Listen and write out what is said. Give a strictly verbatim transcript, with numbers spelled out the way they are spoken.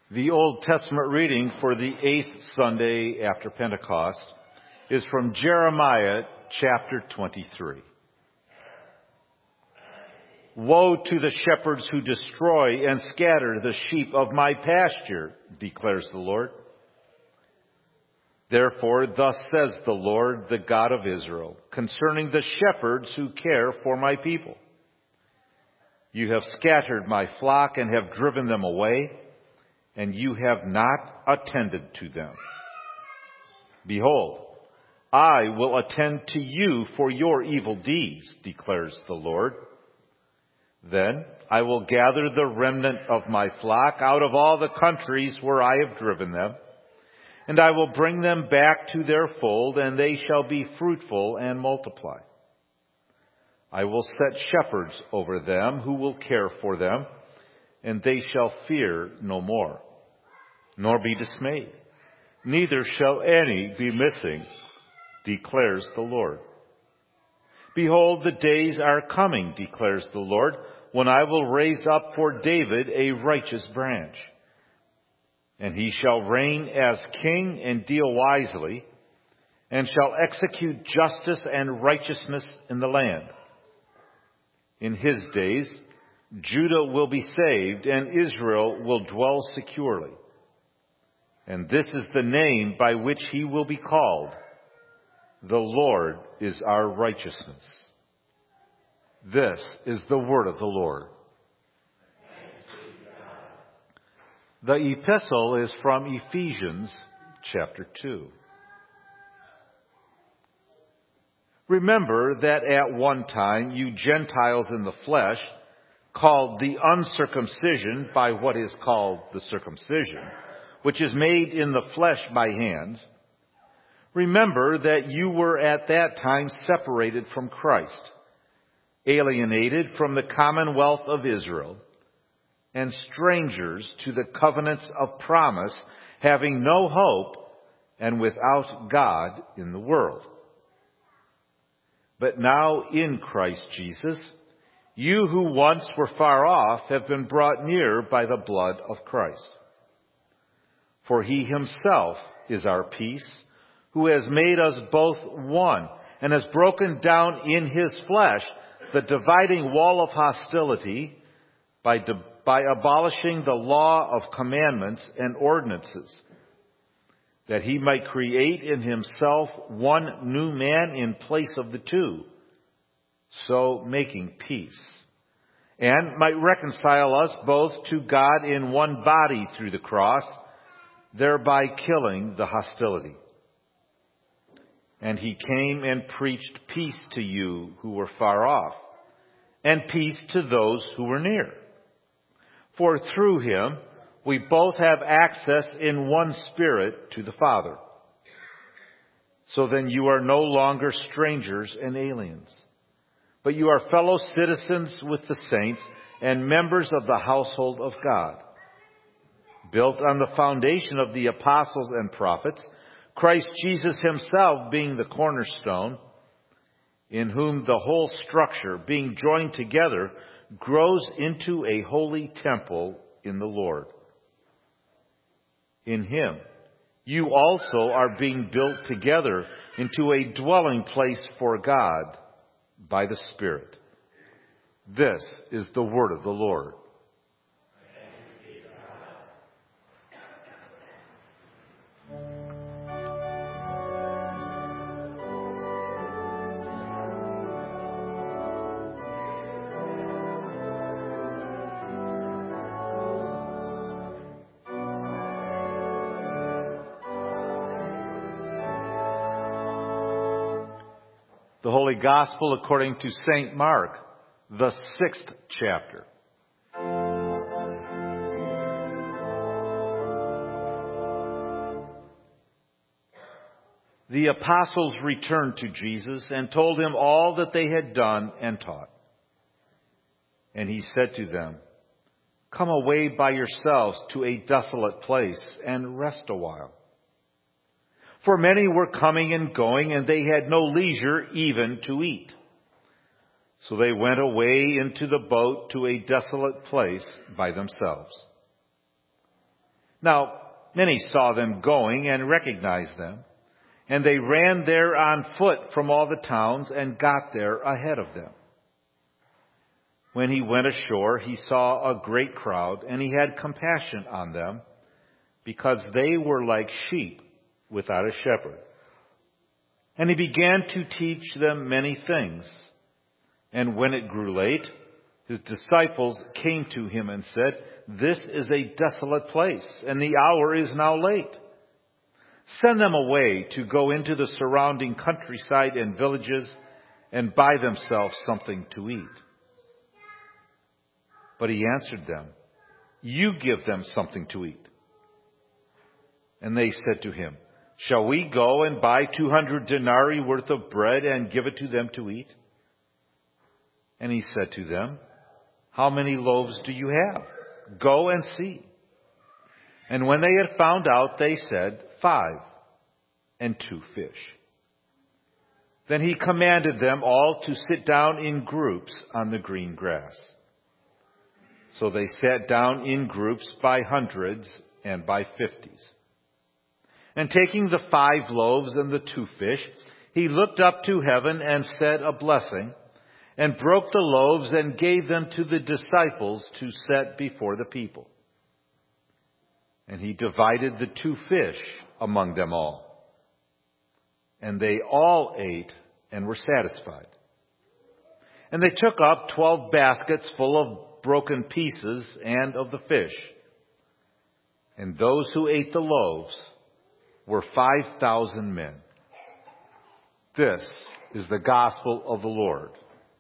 The Old Testament reading for the eighth Sunday after Pentecost is from Jeremiah chapter twenty-three. Woe to the shepherds who destroy and scatter the sheep of my pasture, declares the Lord. Therefore, thus says the Lord, the God of Israel, concerning the shepherds who care for my people. You have scattered my flock and have driven them away, and you have not attended to them. Behold, I will attend to you for your evil deeds, declares the Lord. Then I will gather the remnant of my flock out of all the countries where I have driven them, and I will bring them back to their fold, and they shall be fruitful and multiply. I will set shepherds over them who will care for them, and they shall fear no more, nor be dismayed. Neither shall any be missing, declares the Lord. Behold, the days are coming, declares the Lord, when I will raise up for David a righteous branch. And he shall reign as king and deal wisely, and shall execute justice and righteousness in the land. In his days, Judah will be saved, and Israel will dwell securely. And this is the name by which he will be called. The Lord is our righteousness. This is the word of the Lord. The epistle is from Ephesians chapter two. Remember that at one time you Gentiles in the flesh, called the uncircumcision by what is called the circumcision, which is made in the flesh by hands. Remember that you were at that time separated from Christ, alienated from the commonwealth of Israel, and strangers to the covenants of promise, having no hope and without God in the world. But now in Christ Jesus, you who once were far off have been brought near by the blood of Christ. For he himself is our peace, who has made us both one, and has broken down in his flesh the dividing wall of hostility by, de- by abolishing the law of commandments and ordinances, that he might create in himself one new man in place of the two, so making peace, and might reconcile us both to God in one body through the cross, thereby killing the hostility. And he came and preached peace to you who were far off, and peace to those who were near. For through him we both have access in one Spirit to the Father. So then you are no longer strangers and aliens, but you are fellow citizens with the saints and members of the household of God, built on the foundation of the apostles and prophets, Christ Jesus himself being the cornerstone, in whom the whole structure, being joined together, grows into a holy temple in the Lord. In him, you also are being built together into a dwelling place for God by the Spirit. This is the word of the Lord. The Holy Gospel according to Saint Mark, the sixth chapter. The apostles returned to Jesus and told him all that they had done and taught. And he said to them, "Come away by yourselves to a desolate place and rest a while." For many were coming and going, and they had no leisure even to eat. So they went away into the boat to a desolate place by themselves. Now, many saw them going and recognized them, and they ran there on foot from all the towns and got there ahead of them. When he went ashore, he saw a great crowd, and he had compassion on them, because they were like sheep without a shepherd. And he began to teach them many things. And when it grew late, his disciples came to him and said, "This is a desolate place, and the hour is now late. Send them away to go into the surrounding countryside and villages and buy themselves something to eat." But he answered them, "You give them something to eat." And they said to him, "Shall we go and buy two hundred denarii worth of bread and give it to them to eat?" And he said to them, "How many loaves do you have? Go and see." And when they had found out, they said, "Five, and two fish." Then he commanded them all to sit down in groups on the green grass. So they sat down in groups by hundreds and by fifties. And taking the five loaves and the two fish, he looked up to heaven and said a blessing, and broke the loaves and gave them to the disciples to set before the people. And he divided the two fish among them all. And they all ate and were satisfied. And they took up twelve baskets full of broken pieces and of the fish. And those who ate the loaves were five thousand men. This is the gospel of the Lord.